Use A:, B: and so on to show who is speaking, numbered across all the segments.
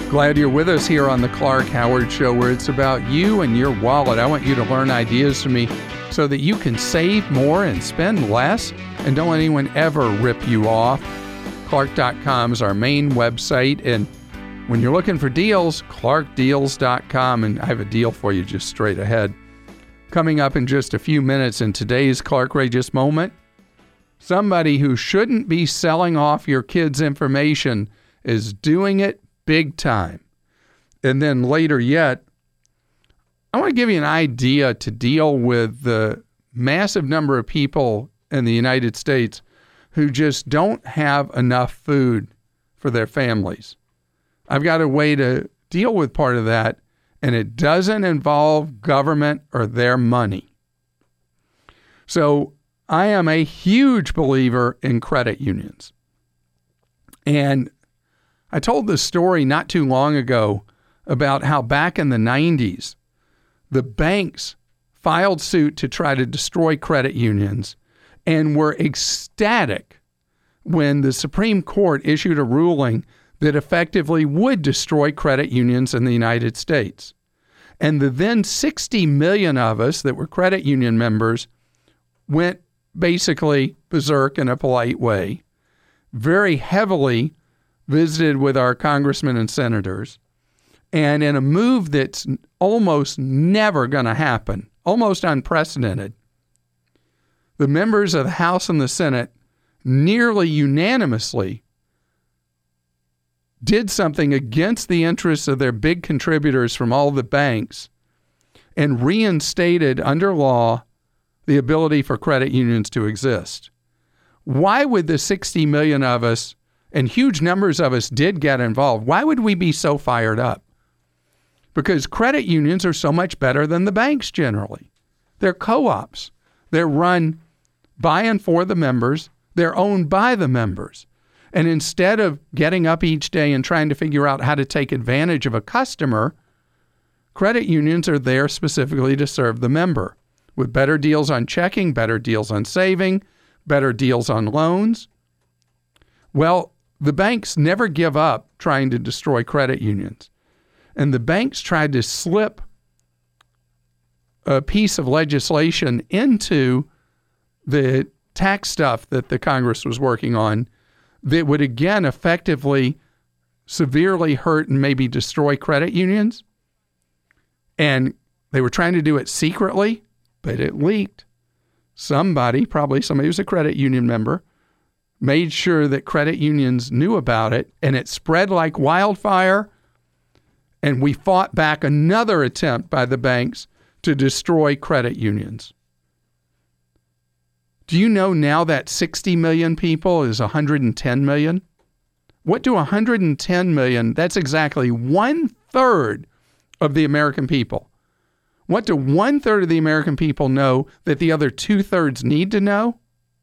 A: Glad you're with us here on the Clark Howard Show, where it's about you and your wallet. I want you to learn ideas from me so that you can save more and spend less, and don't let anyone ever rip you off. Clark.com is our main website, and when you're looking for deals, clarkdeals.com, and I have a deal for you just straight ahead. Coming up in just a few minutes in today's Clarkrageous Moment, somebody who shouldn't be selling off your kids' information is doing it big time. And then later yet, I want to give you an idea to deal with the massive number of people in the United States who just don't have enough food for their families. I've got a way to deal with part of that, and it doesn't involve government or their money. So I am a huge believer in credit unions. And I told this story not too long ago about how back in the 90s, the banks filed suit to try to destroy credit unions and were ecstatic when the Supreme Court issued a ruling that effectively would destroy credit unions in the United States. And the then 60 million of us that were credit union members went basically berserk in a polite way, very heavily visited with our congressmen and senators, and in a move that's almost never going to happen, almost unprecedented, the members of the House and the Senate nearly unanimously did something against the interests of their big contributors from all the banks and reinstated under law the ability for credit unions to exist. Why would the 60 million of us, and huge numbers of us did get involved, why would we be so fired up? Because credit unions are so much better than the banks generally. They're co-ops. They're run by and for the members. They're owned by the members. And instead of getting up each day and trying to figure out how to take advantage of a customer, credit unions are there specifically to serve the member with better deals on checking, better deals on saving, better deals on loans. Well, the banks never give up trying to destroy credit unions. And the banks tried to slip a piece of legislation into the tax stuff that the Congress was working on that would again effectively severely hurt and maybe destroy credit unions. And they were trying to do it secretly, but it leaked. Somebody, probably somebody who's a credit union member, made sure that credit unions knew about it, and it spread like wildfire, and we fought back another attempt by the banks to destroy credit unions. Do you know now that 60 million people is 110 million? What do 110 million, that's exactly 1/3 of the American people. What do 1/3 of the American people know that the other 2/3 need to know?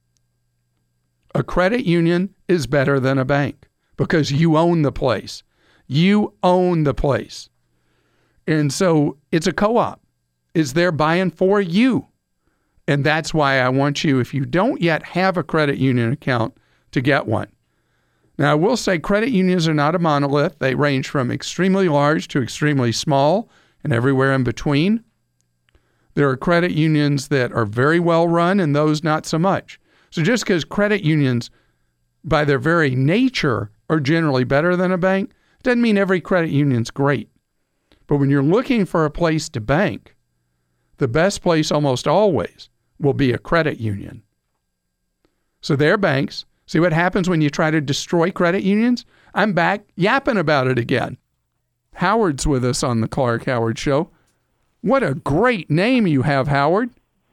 A: A credit union is better than a bank because you own the place. You own the place. And so it's a co-op. It's there buying for you. And that's why I want you, if you don't yet have a credit union account, to get one. Now, I will say credit unions are not a monolith. They range from extremely large to extremely small and everywhere in between. There are credit unions that are very well run and those not so much. So just because credit unions, by their very nature, are generally better than a bank, doesn't mean every credit union's great. But when you're looking for a place to bank, the best place almost always will be a credit union. So they're banks. See what happens when you try to destroy credit unions? I'm back yapping about it again. Howard's with us on the Clark Howard Show. What a great name you have, Howard.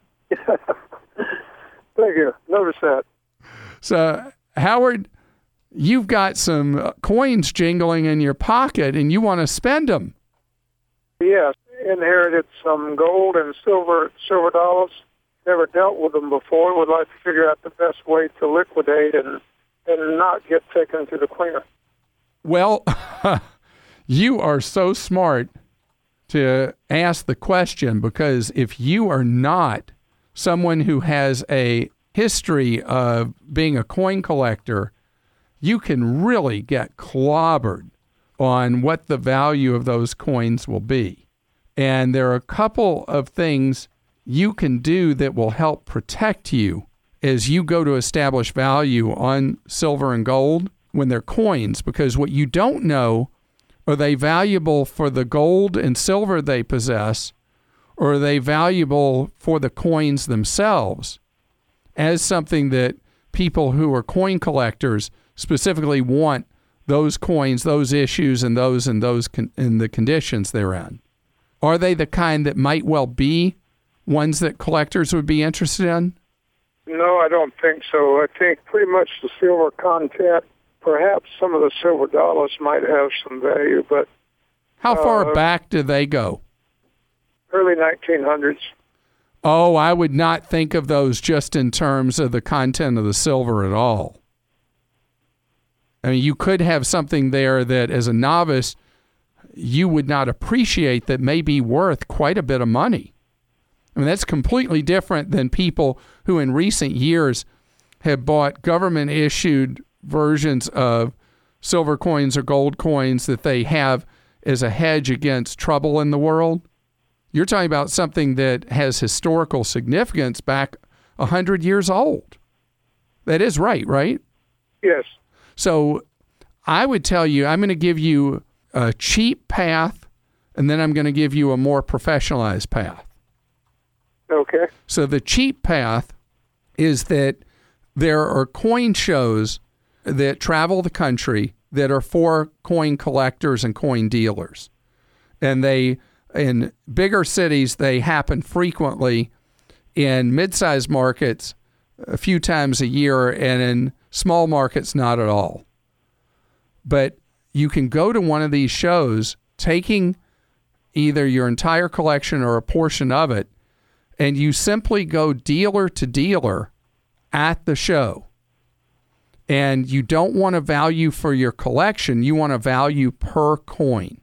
B: Thank you. Notice that.
A: So, Howard, you've got some coins jingling in your pocket and you want to spend them.
B: Yes. Inherited some gold and silver dollars. Never dealt with them before. Would like to figure out the best way to liquidate and not get taken to the cleaner.
A: Well, you are so smart to ask the question, because if you are not someone who has a history of being a coin collector, you can really get clobbered on what the value of those coins will be. And there are a couple of things you can do that will help protect you as you go to establish value on silver and gold when they're coins, because what you don't know, are they valuable for the gold and silver they possess, or are they valuable for the coins themselves as something that people who are coin collectors specifically want those coins, those issues, and those in the conditions they're in? Are they the kind that might well be ones that collectors would be interested in?
B: No, I don't think so. I think pretty much the silver content, perhaps some of the silver dollars might have some value, but...
A: How far back do they go?
B: Early 1900s.
A: Oh, I would not think of those just in terms of the content of the silver at all. I mean, you could have something there that, as a novice, you would not appreciate that may be worth quite a bit of money. I mean, that's completely different than people who in recent years have bought government-issued versions of silver coins or gold coins that they have as a hedge against trouble in the world. You're talking about something that has historical significance back 100 years old. That is right?
B: Yes.
A: So I would tell you, I'm going to give you a cheap path, and then I'm going to give you a more professionalized path.
B: Okay.
A: So the cheap path is that there are coin shows that travel the country that are for coin collectors and coin dealers. And they, in bigger cities, they happen frequently. In mid-sized markets, a few times a year, and in small markets, not at all. But you can go to one of these shows, taking either your entire collection or a portion of it, and you simply go dealer to dealer at the show. And you don't want a value for your collection, you want a value per coin.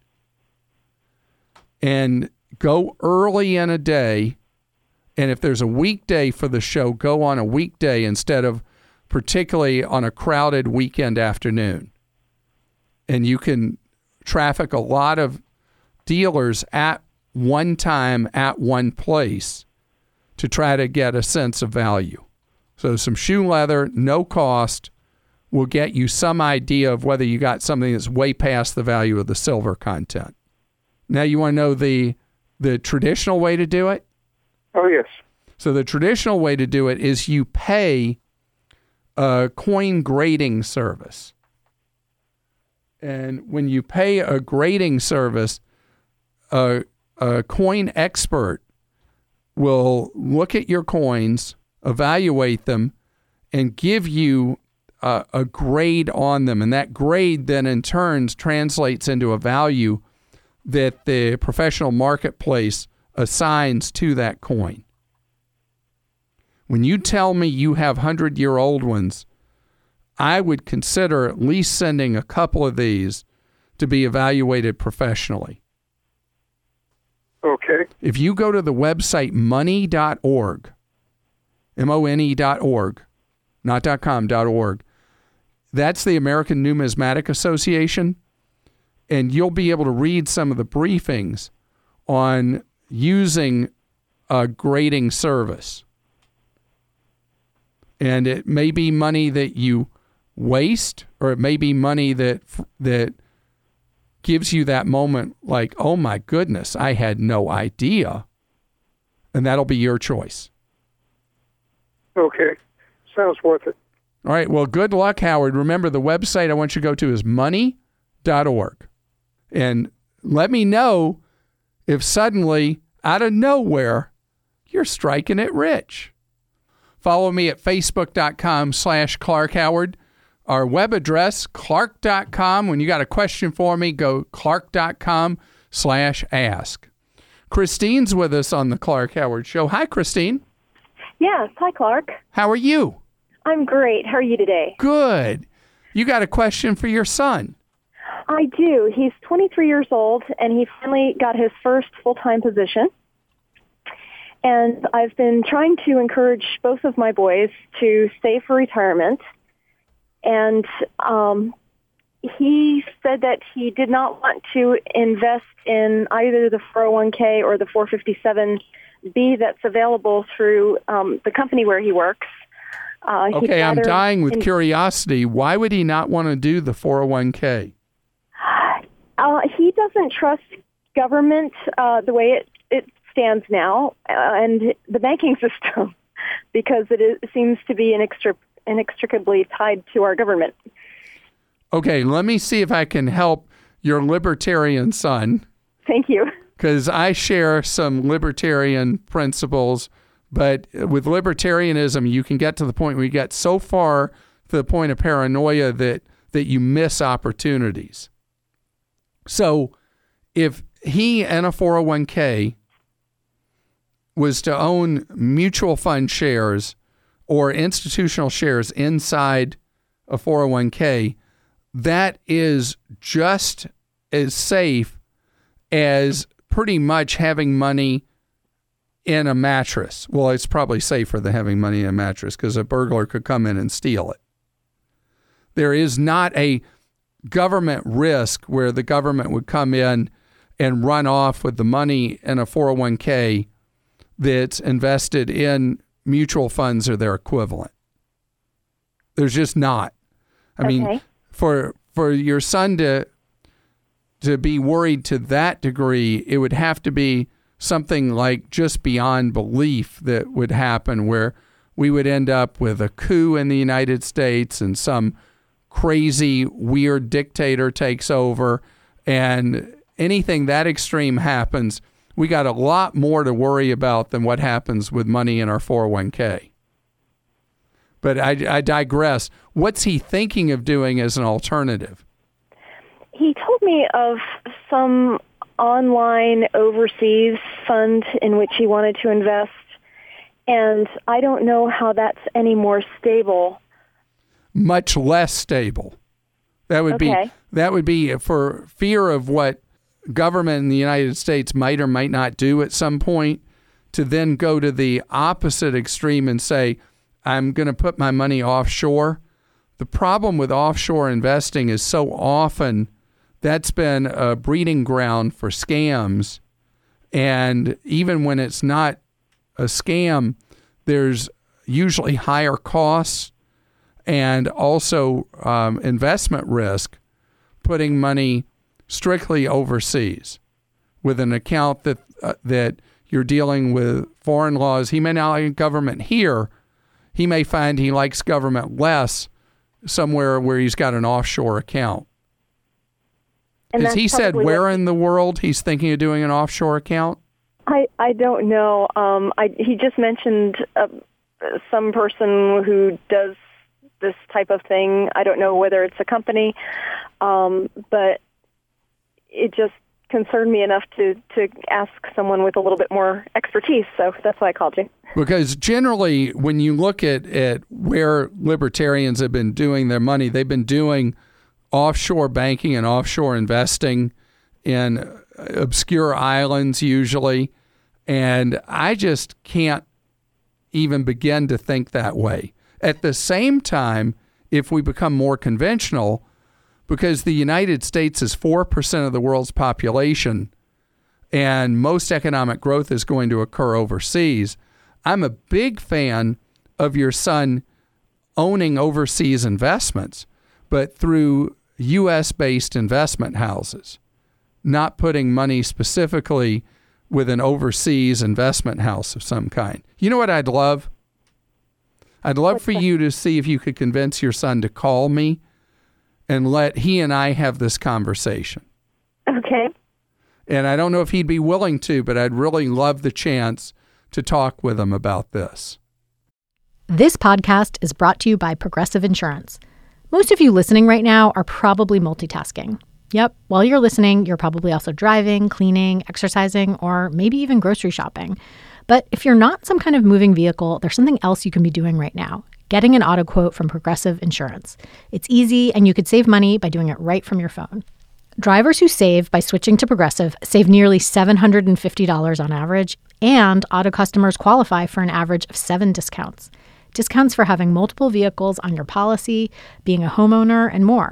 A: And go early in a day, and if there's a weekday for the show, go on a weekday instead of particularly on a crowded weekend afternoon. And you can traffic a lot of dealers at one time at one place to try to get a sense of value. So some shoe leather, no cost, will get you some idea of whether you got something that's way past the value of the silver content. Now you want to know the traditional way to do it?
B: Oh, yes.
A: So the traditional way to do it is you pay a coin grading service. And when you pay a grading service, a coin expert will look at your coins, evaluate them, and give you a grade on them. And that grade then in turn translates into a value that the professional marketplace assigns to that coin. When you tell me you have 100-year-old ones, I would consider at least sending a couple of these to be evaluated professionally.
B: Okay.
A: If you go to the website money.org, MONE.org, not .com, .org, that's the American Numismatic Association, and you'll be able to read some of the briefings on using a grading service. And it may be money that you waste, or it may be money that gives you that moment like, oh my goodness, I had no idea. And that'll be your choice.
B: Okay. Sounds worth it.
A: All right. Well, good luck, Howard. Remember, the website I want you to go to is money.org. And let me know if suddenly, out of nowhere, you're striking it rich. Follow me at facebook.com/Clark Howard. Our web address, clark.com. When you got a question for me, go clark.com/ask. Christine's with us on the Clark Howard Show. Hi, Christine.
C: Yes. Hi, Clark.
A: How are you?
C: I'm great. How are you today?
A: Good. You got a question for your son.
C: I do. He's 23 years old, and he finally got his first full-time position. And I've been trying to encourage both of my boys to save for retirement. And he said that he did not want to invest in either the 401k or the 457B that's available through the company where he works.
A: Okay, I'm dying with curiosity. Why would he not want to do the 401k?
C: He doesn't trust government the way it stands now and the banking system because it seems to be inextricably tied to our government.
A: Okay, let me see if I can help your libertarian son.
C: Thank you.
A: Because I share some libertarian principles, but with libertarianism, you can get to the point where you get so far to the point of paranoia that you miss opportunities. So if he and a 401k was to own mutual fund shares or institutional shares inside a 401k, that is just as safe as pretty much having money in a mattress. Well, it's probably safer than having money in a mattress because a burglar could come in and steal it. There is not a government risk where the government would come in and run off with the money in a 401k that's invested in mutual funds or their equivalent. There's just not. I mean, for your son to be worried to that degree, it would have to be something like just beyond belief that would happen, where we would end up with a coup in the United States and some crazy, weird dictator takes over, and anything that extreme happens, we got a lot more to worry about than what happens with money in our 401k. But I digress. What's he thinking of doing as an alternative?
C: He told me of some online overseas fund in which he wanted to invest, and I don't know how that's any more stable.
A: Much less stable. That would be for fear of what government in the United States might or might not do at some point, to then go to the opposite extreme and say, I'm going to put my money offshore. The problem with offshore investing is so often that's been a breeding ground for scams. And even when it's not a scam, there's usually higher costs and also investment risk, putting money strictly overseas with an account that you're dealing with foreign laws. He may not like government here. He may find he likes government less somewhere where he's got an offshore account. Has he said where in the world he's thinking of doing an offshore account?
C: I don't know. He just mentioned some person who does this type of thing. I don't know whether it's a company, but it just concerned me enough to ask someone with a little bit more expertise. So that's why I called you.
A: Because generally, when you look at where libertarians have been doing their money, they've been doing offshore banking and offshore investing in obscure islands usually. And I just can't even begin to think that way. At the same time, if we become more conventional, because the United States is 4% of the world's population and most economic growth is going to occur overseas, I'm a big fan of your son owning overseas investments, but through U.S.-based investment houses, not putting money specifically with an overseas investment house of some kind. You know what I'd love? I'd love for you to see if you could convince your son to call me and let he and I have this conversation.
C: Okay.
A: And I don't know if he'd be willing to, but I'd really love the chance to talk with him about this.
D: This podcast is brought to you by Progressive Insurance. Most of you listening right now are probably multitasking. Yep, while you're listening, you're probably also driving, cleaning, exercising, or maybe even grocery shopping. But if you're not some kind of moving vehicle, there's something else you can be doing right now. Getting an auto quote from Progressive Insurance. It's easy, and you could save money by doing it right from your phone. Drivers who save by switching to Progressive save nearly $750 on average, and auto customers qualify for an average of 7 discounts. Discounts for having multiple vehicles on your policy, being a homeowner, and more.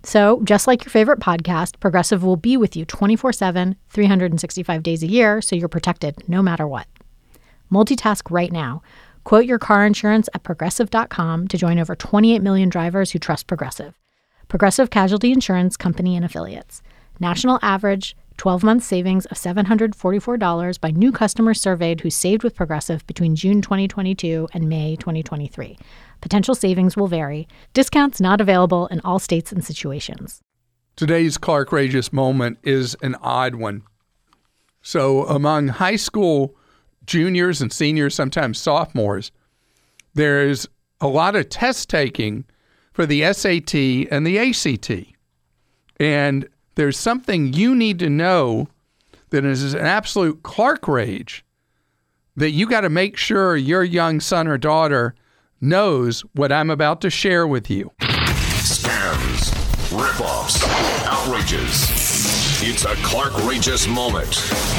D: So, just like your favorite podcast, Progressive will be with you 24/7, 365 days a year, so you're protected no matter what. Multitask right now. Quote your car insurance at Progressive.com to join over 28 million drivers who trust Progressive. Progressive Casualty Insurance Company and Affiliates. National average 12-month savings of $744 by new customers surveyed who saved with Progressive between June 2022 and May 2023. Potential savings will vary. Discounts not available in all states and situations.
A: Today's Clark-rageous moment is an odd one. So among high school juniors and seniors, sometimes sophomores, there's a lot of test taking for the SAT and the ACT. And there's something you need to know that is an absolute Clark rage that you got to make sure your young son or daughter knows what I'm about to share with you.
E: Scams, ripoffs, outrages. It's a Clark-rageous moment.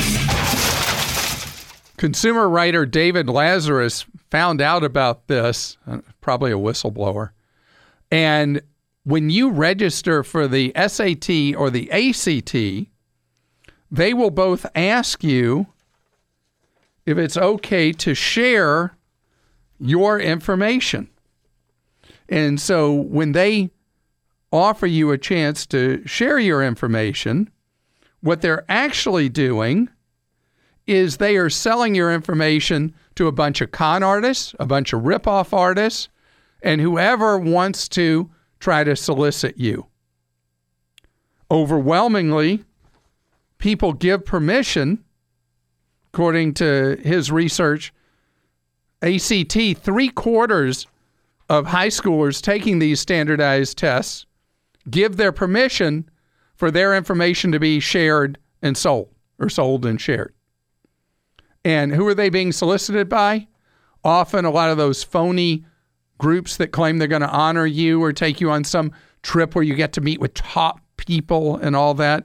A: Consumer writer David Lazarus found out about this, probably a whistleblower. And when you register for the SAT or the ACT, they will both ask you if it's okay to share your information. And so when they offer you a chance to share your information, what they're actually doing is they are selling your information to a bunch of con artists, a bunch of ripoff artists, and whoever wants to try to solicit you. Overwhelmingly, people give permission, according to his research. ACT, 3/4 of high schoolers taking these standardized tests give their permission for their information to be shared and sold, or sold and shared. And who are they being solicited by? Often a lot of those phony groups that claim they're going to honor you or take you on some trip where you get to meet with top people and all that.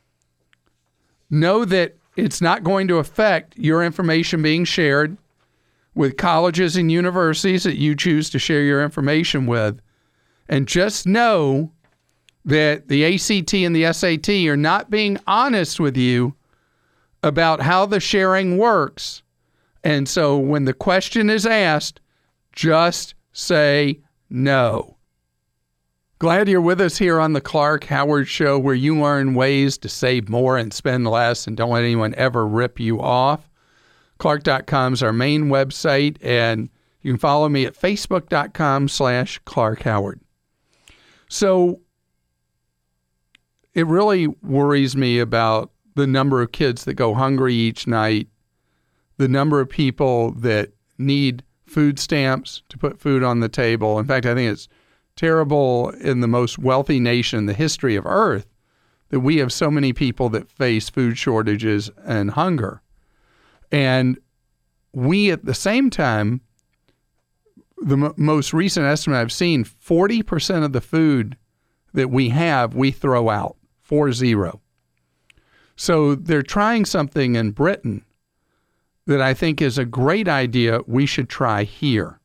A: Know that it's not going to affect your information being shared with colleges and universities that you choose to share your information with. And just know that the ACT and the SAT are not being honest with you about how the sharing works. And so when the question is asked, just say no. Glad you're with us here on the Clark Howard Show, where you learn ways to save more and spend less and don't let anyone ever rip you off. Clark.com is our main website, and you can follow me at Facebook.com/Clark Howard. So it really worries me about the number of kids that go hungry each night, the number of people that need food stamps to put food on the table. In fact, I think it's terrible in the most wealthy nation in the history of Earth that we have so many people that face food shortages and hunger. And we, at the same time, the most recent estimate I've seen, 40% of the food that we have, we throw out, 40. So they're trying something in Britain that I think is a great idea we should try here.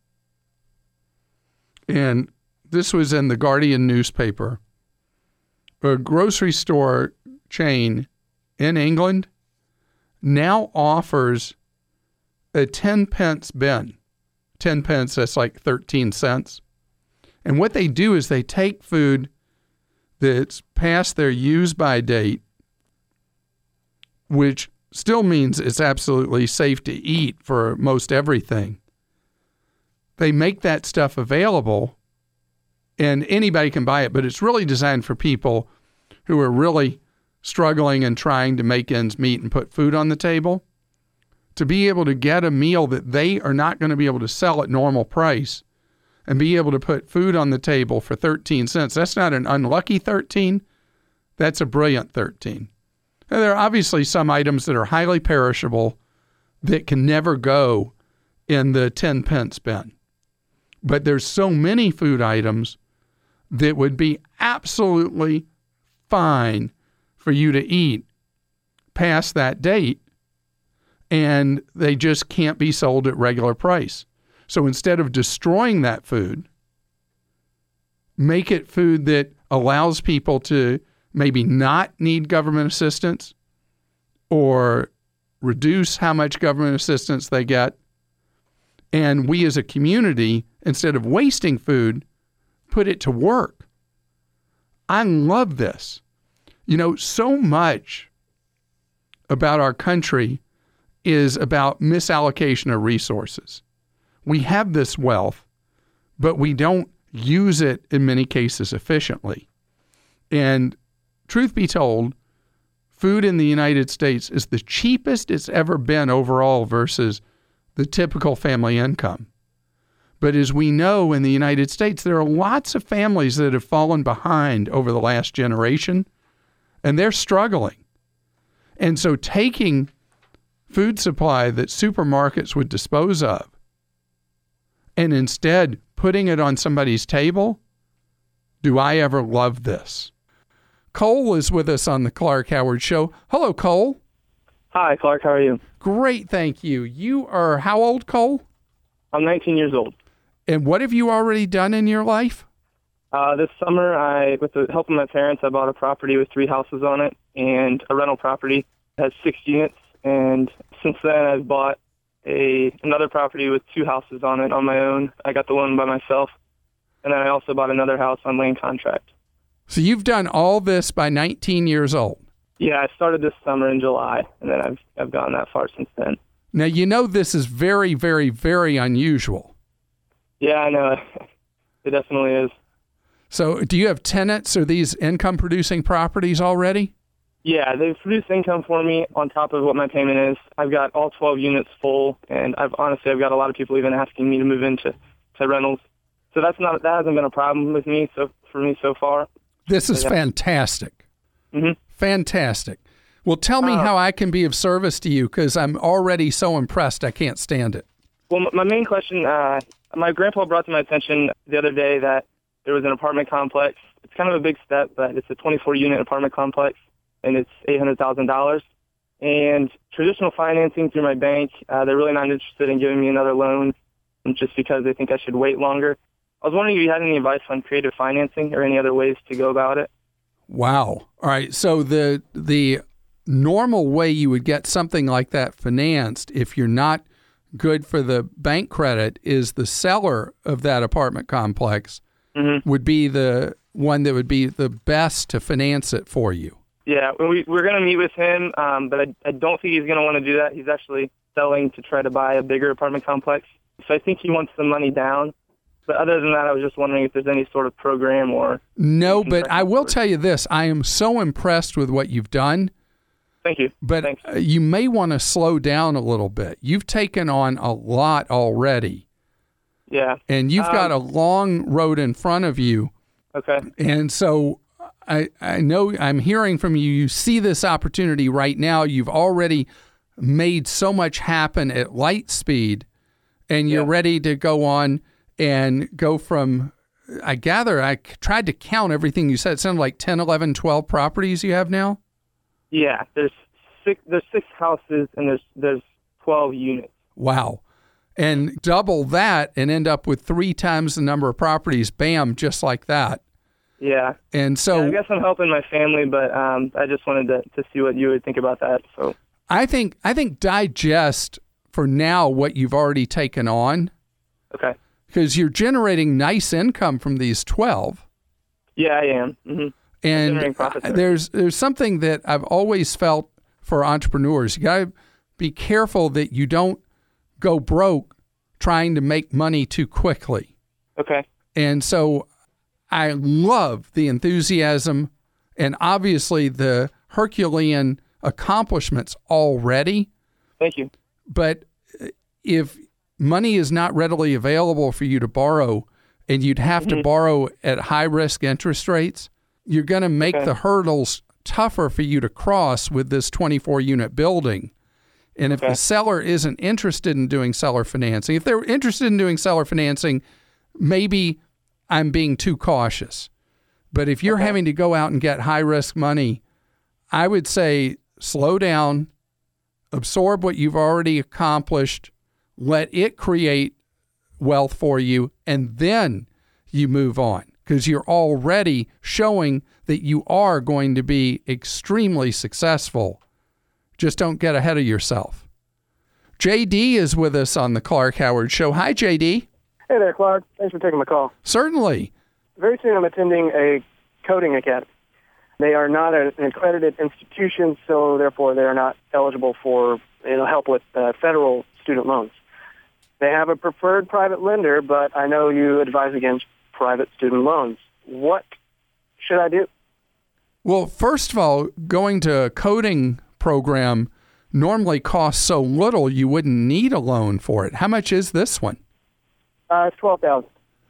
A: And this was in the Guardian newspaper. A grocery store chain in England now offers a 10-pence bin. 10 pence, that's like 13 cents. And what they do is they take food that's past their use-by date, which still means it's absolutely safe to eat for most everything. They make that stuff available, and anybody can buy it, but it's really designed for people who are really struggling and trying to make ends meet and put food on the table, to be able to get a meal that they are not going to be able to sell at normal price and be able to put food on the table for 13 cents. That's not an unlucky 13. That's a brilliant 13. Now, there are obviously some items that are highly perishable that can never go in the 10 pence bin. But there's so many food items that would be absolutely fine for you to eat past that date, and they just can't be sold at regular price. So instead of destroying that food, make it food that allows people to maybe not need government assistance or reduce how much government assistance they get. And we as a community, instead of wasting food, put it to work. I love this. So much about our country is about misallocation of resources. We have this wealth, but we don't use it in many cases efficiently. And truth be told, food in the United States is the cheapest it's ever been overall versus the typical family income. But as we know in the United States, there are lots of families that have fallen behind over the last generation, and they're struggling. And so taking food supply that supermarkets would dispose of and instead putting it on somebody's table, do I ever love this? Cole is with us on the Clark Howard Show. Hello, Cole.
F: Hi, Clark. How are you?
A: Great, thank you. You are how old, Cole?
F: I'm 19 years old.
A: And what have you already done in your life?
F: This summer, with the help of my parents, I bought a property with 3 houses on it and a rental property that has 6 units. And since then, I've bought another property with 2 houses on it on my own. I got the one by myself. And then I also bought another house on land contract.
A: So you've done all this by 19 years old?
F: Yeah, I started this summer in July, and then I've gone that far since then.
A: Now, this is very, very, very unusual.
F: Yeah, I know. It definitely is.
A: So do you have tenants? Are these income-producing properties already?
F: Yeah, they've produced income for me on top of what my payment is. I've got all 12 units full, and I've got a lot of people even asking me to move into rentals. So that hasn't been a problem with me for me so far.
A: This is fantastic.
F: Mm-hmm.
A: Fantastic. Well, tell me how I can be of service to you, because I'm already so impressed I can't stand it.
F: Well, my main question, my grandpa brought to my attention the other day that there was an apartment complex. It's kind of a big step, but it's a 24-unit apartment complex, and it's $800,000. And traditional financing through my bank, they're really not interested in giving me another loan just because they think I should wait longer. I was wondering if you had any advice on creative financing or any other ways to go about it.
A: Wow. All right. So the normal way you would get something like that financed, if you're not good for the bank credit, is the seller of that apartment complex would be the one that would be the best to finance it for you.
F: Yeah, we're going to meet with him, but I don't think he's going to want to do that. He's actually selling to try to buy a bigger apartment complex. So I think he wants the money down. But other than that, I was just wondering if there's any sort of program or...
A: No, but I will tell you this. I am so impressed with what you've done.
F: Thank you.
A: But
F: Thanks.
A: You may want to slow down a little bit. You've taken on a lot already.
F: Yeah.
A: And you've got a long road in front of you.
F: Okay.
A: And so I know I'm hearing from you. You see this opportunity right now. You've already made so much happen at light speed, and you're ready to go on and go from, I gather, I tried to count everything you said. It sounded like 10, 11, 12 properties you have now?
F: Yeah, there's 6 houses and there's 12 units.
A: Wow. And double that and end up with 3 times the number of properties, bam, just like that.
F: Yeah.
A: And so
F: I guess I'm helping my family, but I just wanted to see what you would think about that. So
A: I think digest for now what you've already taken on.
F: Okay.
A: Because you're generating nice income from these 12.
F: Yeah, I am. Mm-hmm.
A: And there's something that I've always felt for entrepreneurs. You got to be careful that you don't go broke trying to make money too quickly.
F: Okay.
A: And so I love the enthusiasm and obviously the Herculean accomplishments already.
F: Thank you.
A: But if money is not readily available for you to borrow, and you'd have to borrow at high-risk interest rates, you're going to make the hurdles tougher for you to cross with this 24-unit building. And if the seller isn't interested in doing seller financing, if they're interested in doing seller financing, maybe I'm being too cautious. But if you're having to go out and get high-risk money, I would say slow down, absorb what you've already accomplished, let it create wealth for you, and then you move on. because you're already showing that you are going to be extremely successful. Just don't get ahead of yourself. JD is with us on the Clark Howard Show. Hi, JD.
G: Hey there, Clark. Thanks for taking my call.
A: Certainly.
G: Very soon I'm attending a coding academy. They are not an accredited institution, so therefore they are not eligible for help with federal student loans. They have a preferred private lender, but I know you advise against private student loans. What should I do?
A: Well, first of all, going to a coding program normally costs so little you wouldn't need a loan for it. How much is this one?
G: It's $12,000.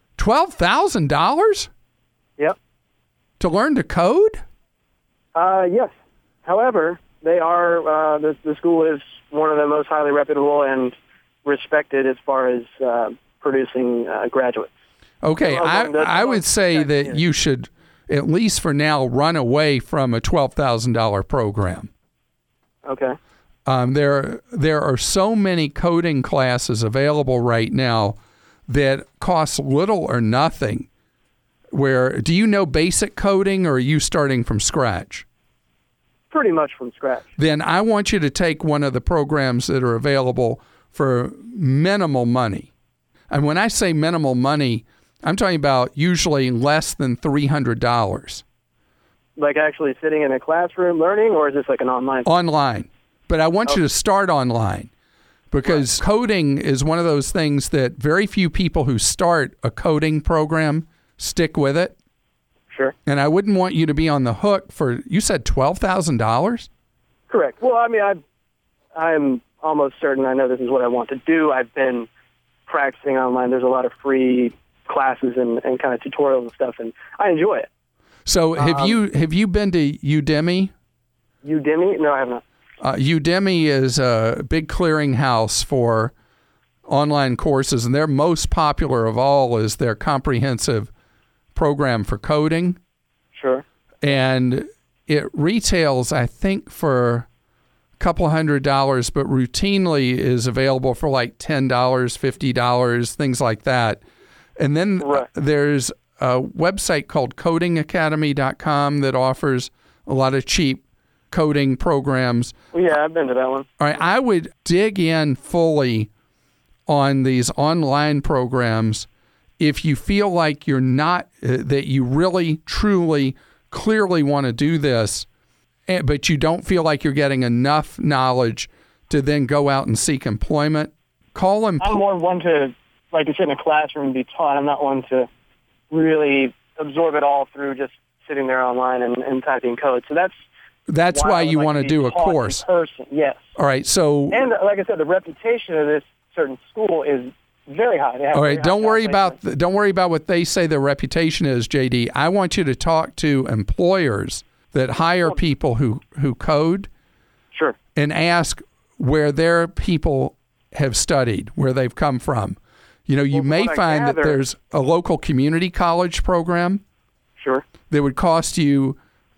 A: $12,000?
G: Yep.
A: To learn to code?
G: Yes. However, they are the school is one of the most highly reputable and respected as far as producing graduates.
A: Okay, I would say that you should, at least for now, run away from a $12,000 program.
G: Okay.
A: There are so many coding classes available right now that cost little or nothing. Do you know basic coding, or are you starting from scratch?
G: Pretty much from scratch.
A: Then I want you to take one of the programs that are available for minimal money. And when I say minimal money, I'm talking about usually less than $300.
G: Like actually sitting in a classroom learning, or is this like an online?
A: Online. But I want you to start online, because coding is one of those things that very few people who start a coding program stick with it.
G: Sure.
A: And I wouldn't want you to be on the hook for, you said $12,000?
G: Correct. Well, I mean, I'm almost certain I know this is what I want to do. I've been practicing online. There's a lot of free classes and kind of tutorials and stuff, and I enjoy it.
A: So have you been to Udemy?
G: Udemy? No, I have not.
A: Udemy is a big clearinghouse for online courses, and their most popular of all is their comprehensive program for coding.
G: Sure.
A: And it retails, I think, for a couple $100, but routinely is available for like $10, $50, things like that. And then there's a website called codingacademy.com that offers a lot of cheap coding programs.
G: Yeah, I've been to that one.
A: All right, I would dig in fully on these online programs if you feel like you're not, that you really, truly, clearly want to do this, but you don't feel like you're getting enough knowledge to then go out and seek employment. I'm
G: more one to, like you said, in a classroom and be taught. I'm not one to really absorb it all through just sitting there online and typing code. So that's
A: why you want to do a course.
G: In person, yes.
A: All right, so...
G: And like I said, the reputation of this certain school is very high.
A: All right, don't worry about what they say their reputation is, JD. I want you to talk to employers that hire people who code.
G: Sure.
A: And ask where their people have studied, where they've come from. You may find that there's a local community college program.
G: Sure.
A: That would cost you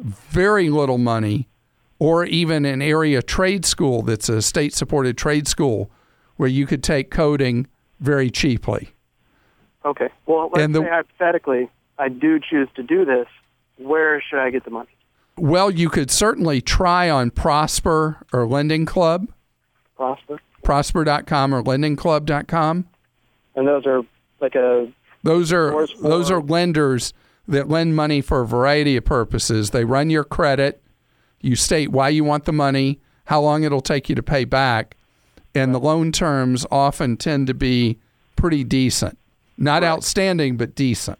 A: very little money, or even an area trade school that's a state-supported trade school where you could take coding very cheaply.
G: Okay. Well, let's say hypothetically I do choose to do this. Where should I get the money?
A: Well, you could certainly try on Prosper or Lending Club.
G: Prosper?
A: Prosper.com or lendingclub.com.
G: And those are like
A: Those are lenders that lend money for a variety of purposes. They run your credit. You state why you want the money, how long it'll take you to pay back, and the loan terms often tend to be pretty decent. Not outstanding, but decent.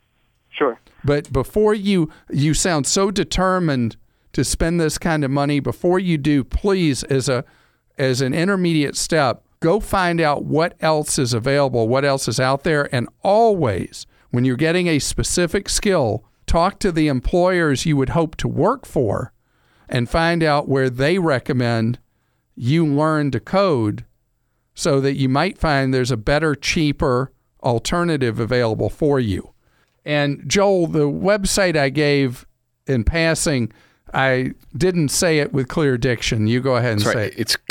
G: Sure.
A: But before you sound so determined to spend this kind of money, before you do, please, as an intermediate step, go find out what else is available, what else is out there, and always, when you're getting a specific skill, talk to the employers you would hope to work for and find out where they recommend you learn to code, so that you might find there's a better, cheaper alternative available for you. And Joel, the website I gave in passing, I didn't say it with clear diction. You go ahead and say it.
H: It's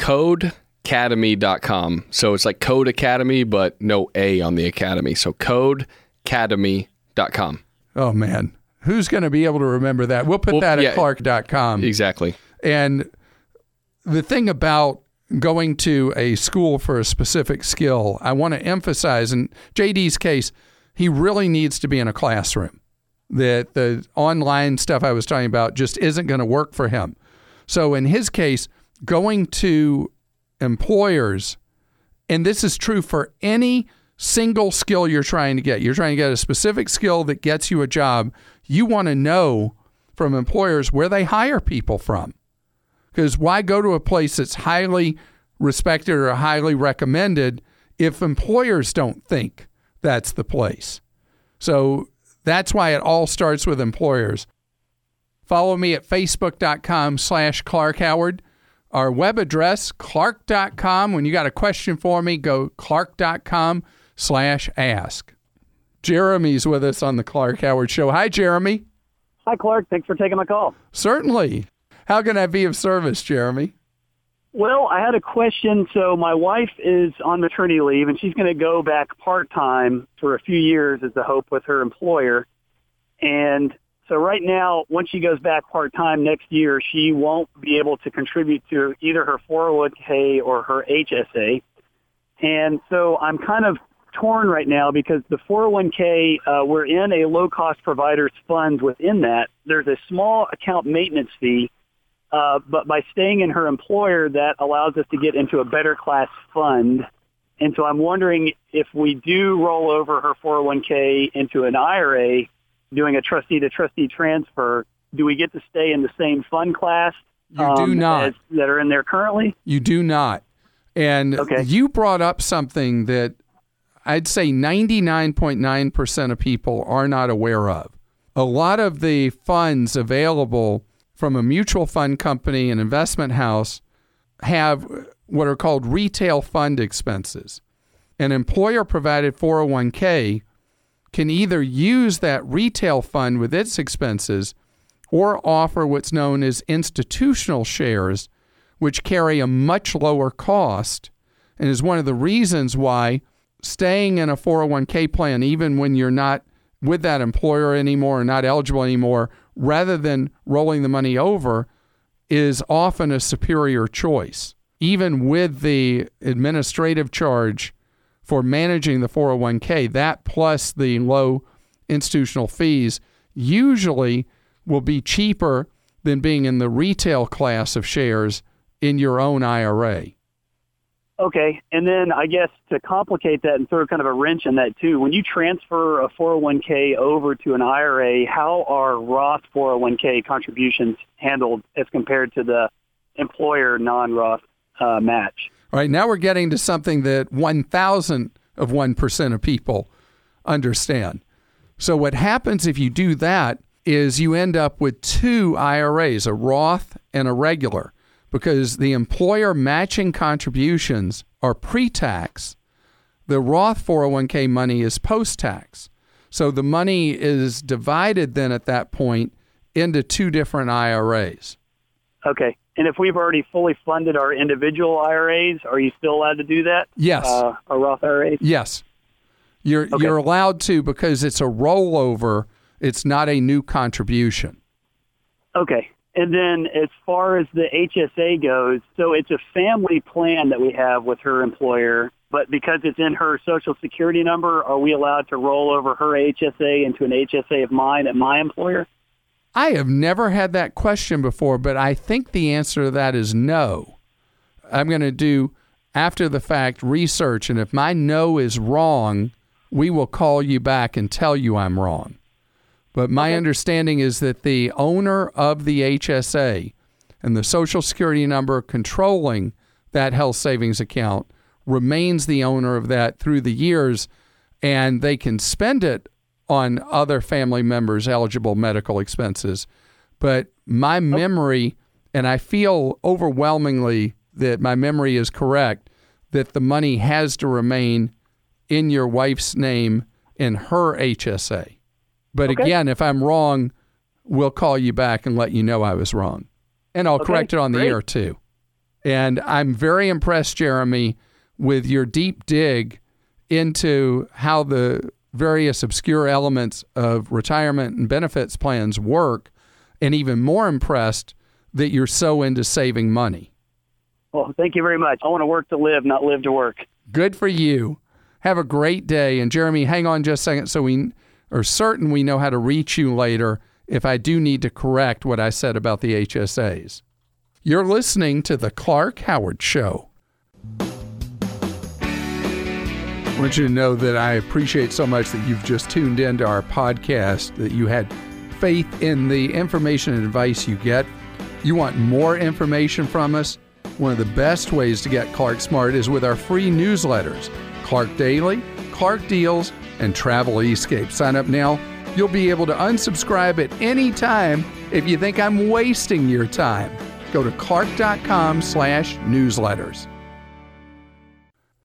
H: codecademy.com. So it's like Code Academy, but no A on the academy. So codecademy.com.
A: Oh, man. Who's going to be able to remember that? We'll put that at Clark.com.
H: Exactly.
A: And the thing about going to a school for a specific skill, I want to emphasize, in JD's case, he really needs to be in a classroom. That the online stuff I was talking about just isn't going to work for him. So in his case, going to employers, and this is true for any single skill you're trying to get. You're trying to get a specific skill that gets you a job. You want to know from employers where they hire people from. Because why go to a place that's highly respected or highly recommended if employers don't think that's the place? So that's why it all starts with employers. Follow me at facebook.com/Clark Howard. Our web address, clark.com. When you got a question for me, go clark.com/ask. Jeremy's with us on the Clark Howard Show. Hi, Jeremy.
I: Hi, Clark. Thanks for taking my call.
A: Certainly. How can I be of service, Jeremy?
I: Well, I had a question. So my wife is on maternity leave, and she's going to go back part-time for a few years is the hope with her employer. And so right now, once she goes back part-time next year, she won't be able to contribute to either her 401k or her HSA. And so I'm kind of torn right now because the 401k, we're in a low-cost provider's fund within that. There's a small account maintenance fee, but by staying in her employer, that allows us to get into a better class fund. And so I'm wondering if we do roll over her 401k into an IRA, doing a trustee-to-trustee transfer, do we get to stay in the same fund class
A: You do not.
I: that are in there currently?
A: You do not. And you brought up something that I'd say 99.9% of people are not aware of. A lot of the funds available from a mutual fund company and investment house have what are called retail fund expenses. An employer-provided 401k can either use that retail fund with its expenses or offer what's known as institutional shares, which carry a much lower cost and is one of the reasons why staying in a 401k plan, even when you're not with that employer anymore or not eligible anymore, rather than rolling the money over, is often a superior choice. Even with the administrative charge for managing the 401k, that plus the low institutional fees usually will be cheaper than being in the retail class of shares in your own IRA.
I: Okay, and then I guess to complicate that and throw kind of a wrench in that too, when you transfer a 401k over to an IRA, how are Roth 401k contributions handled as compared to the employer non-Roth match?
A: All right, now we're getting to something that 1,000% of people understand. So what happens if you do that is you end up with two IRAs, a Roth and a regular, because the employer matching contributions are pre-tax. The Roth 401k money is post-tax. So the money is divided then at that point into two different IRAs.
I: Okay. And if we've already fully funded our individual IRAs, are you still allowed to do that?
A: Yes.
I: Our Roth IRAs?
A: Yes. You're allowed to because it's a rollover. It's not a new contribution. Okay.
I: And then as far as the HSA goes, so it's a family plan that we have with her employer, but because it's in her Social Security number, are we allowed to roll over her HSA into an HSA of mine at my employer?
A: I have never had that question before, but I think the answer to that is no. I'm going to do after-the-fact research, and if my no is wrong, we will call you back and tell you I'm wrong. But my understanding is that the owner of the HSA and the Social Security number controlling that health savings account remains the owner of that through the years, and they can spend it on other family members' eligible medical expenses. But my memory, and I feel overwhelmingly that my memory is correct, that the money has to remain in your wife's name in her HSA. But again, if I'm wrong, we'll call you back and let you know I was wrong. And I'll correct it on the air too. And I'm very impressed, Jeremy, with your deep dig into how the various obscure elements of retirement and benefits plans work, and even more impressed that you're so into saving money.
I: Well, thank you very much. I want to work to live, not live to work.
A: Good for you. Have a great day. And Jeremy, hang on just a second so we are certain we know how to reach you later if I do need to correct what I said about the HSAs. You're listening to The Clark Howard Show. I want you to know that I appreciate so much that you've just tuned into our podcast, that you had faith in the information and advice you get. You want more information from us? One of the best ways to get Clark Smart is with our free newsletters, Clark Daily, Clark Deals, and Travel Escape. Sign up now. You'll be able to unsubscribe at any time if you think I'm wasting your time. Go to clark.com/newsletters.